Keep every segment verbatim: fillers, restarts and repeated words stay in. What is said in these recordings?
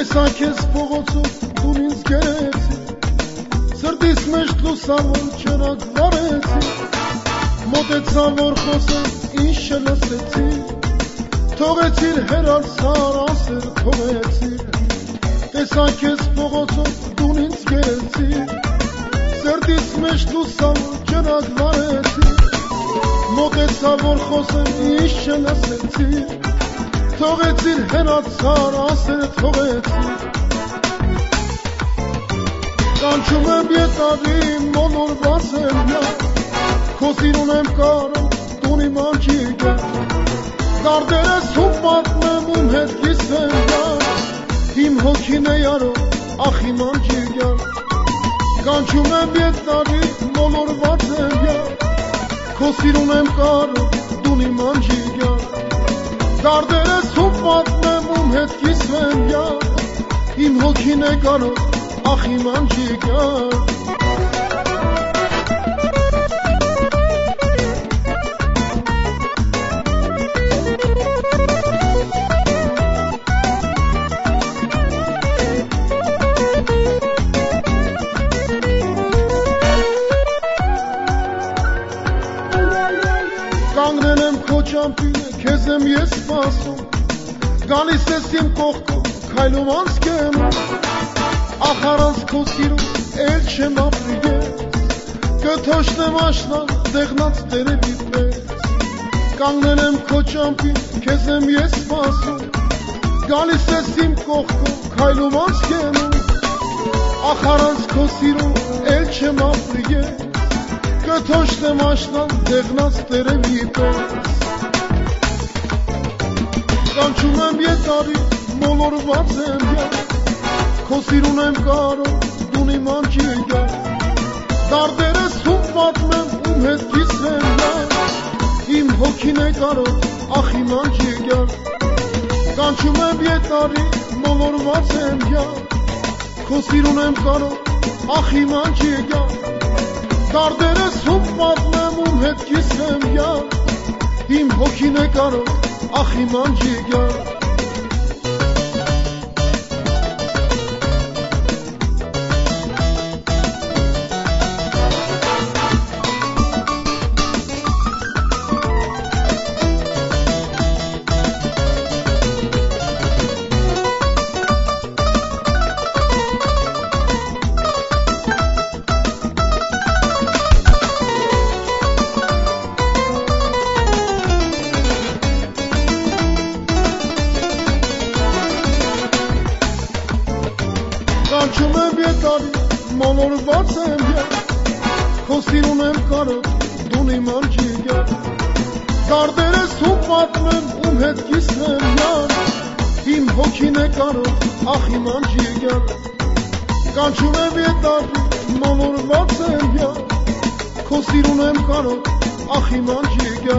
տեսա քեզ փողոցում դու ինձ գերեցի, սրտիս մեջ լուսավոր ճրագ վառեցի, մոտեցա որ խոսեմ ինչ չլսեցի, թողեցիր հեռացար ասեր թողեցիր, տեսա քեզ փողոցում դու ինձ գերեցի, սրտիս մեջ լուսավոր ճրագ վառեցի, մոտեցա որ խոսեմ ինչ չլսեցի, թողեցիր հեռացար ասեր թողեցիր, կանչում եմ ետավի մոլորված եմ նա, քո սիրուն եմ կարում տուն իմ անջիգը, դարդերս ու պատմեմ ում հետ կիսվեմ նա, իմ հոգին է yarում ախ իմ անջիգը, կանչում եմ ետավի մոլորված եմ նա, քո սիրուն եմ կարում տուն իմ անջիգը, դարդերս ու պատմեմ ում հետ կիսվեմ նա, իմ հոգին է կարում ախ իմ անջիգը, կանգնել եմ քո ճամփին, քեզ եմ ես սպասում, գալիս ես իմ կողքով, քայլում անցկեմ, ախ առանց քո սիրուն էլ չեմ ապրի ես, կթոշնեմ աշնան դեղնած տերևի պես, կանգնել եմ քո ճամփին, քեզ եմ ես սպասում, գալիս ես իմ կողքով, քայլում անցկեմ, ախ առանց քո սիրուն էլ չեմ ապրի ես, կթոշնեմ աշնան դեղնած տերևի պես, կանչում եմ ետարի մոլորված եմ յա, քո սիրուն եմ կարում դուն իմ անջիգը, դարդերս ում պատմեմ ում հետ կիսվեմ յա, իմ հոգին է կարում ախ իմ անջիգը, կանչում եմ ետարի մոլորված եմ յա, քո սիրուն եմ կարում ախ իմ անջիգը, դարդերս ում պատմեմ ում հետ կիսվեմ յա, իմ հոգին է կարում ախ իմ անջիգը, կանչում եմ ետարի մոլորված եմ յա, քո սիրուն եմ կարում դուն իմ անջիգը, դարդերս ում պատմեմ ում հետ կիսվեմ յա, իմ հոգին է կարում ախ իմ անջիգը, կանչում եմ ետարի մոլորված եմ յա, քո սիրուն եմ կարում ախ իմ անջիգը,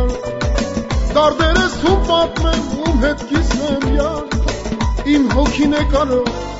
դարդերս ում պատմեմ ում հետ կիսվեմ յա, իմ հոգին է կարում